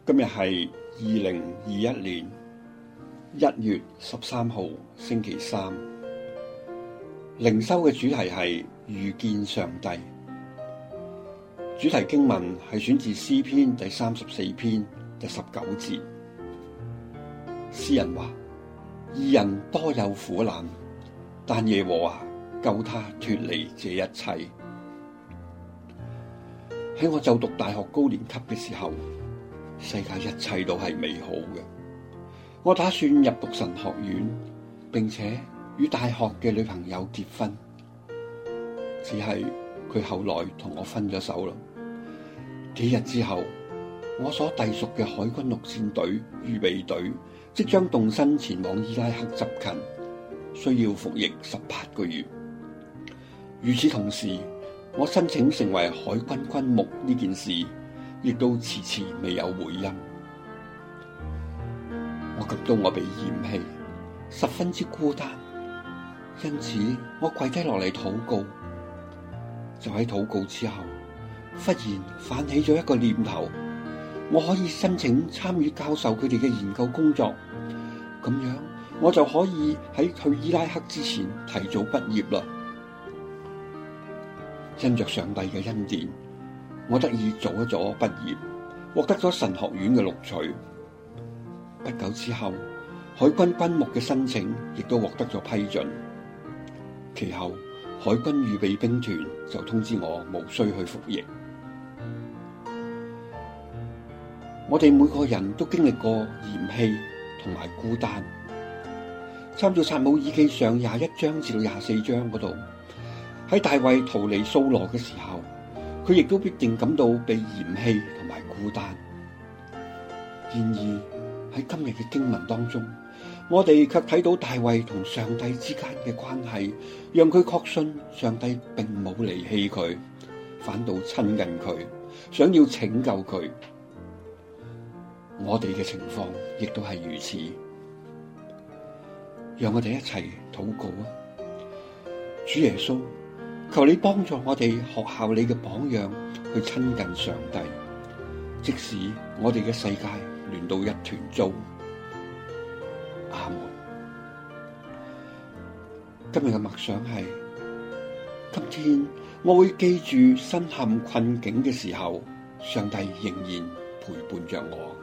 今日係2021年1月13號星期三，靈修嘅主題係遇見上帝。主題經文係選自詩篇第34篇第19節。詩人話：義人多有苦難，但耶和華救他脫離這一切。喺我就讀大學高年級嘅時候，世界一切都係美好嘅。我打算入讀神學院，並且與大學嘅女朋友結婚。只係佢後來同我分咗手啦。幾日之後，我所隸屬嘅海軍陸戰隊預備隊即將動身前往伊拉克執勤，需要服役18個月。與此同時，我申請成為海軍軍牧呢件事，亦都遲遲未有回音。我感到我被嫌棄，十分之孤單，因此我跪低落嚟禱告。就喺禱告之後，忽然泛起咗一個念頭，我可以申請參與教授佢哋嘅研究工作，咁樣我就可以喺去伊拉克之前提早畢業啦。因着上帝嘅恩典，我得以早一早畢業，獲得咗神學院嘅錄取。不久之後，海軍軍牧嘅申請亦都獲得咗批准。其後，海軍預備兵團就通知我無需去服役。我哋每個人都經歷過嫌棄同埋孤單。參照撒母耳記上21章至到24章嗰度，喺大衛逃離掃羅嘅時候，佢亦都必定感到被嫌棄同埋孤單。然而喺今日嘅經文當中，我哋卻睇到大衛同上帝之間嘅關係，讓佢確信上帝並冇離棄佢，反倒親近佢，想要拯救佢。我哋嘅情況亦都係如此。讓我哋一齊禱告啊！主耶穌，求你幫助我哋學效你嘅榜樣，去親近上帝，即使我哋嘅世界亂到一團糟。阿門。今日嘅默想係：今天我會記住身陷困境嘅時候，上帝仍然陪伴着我。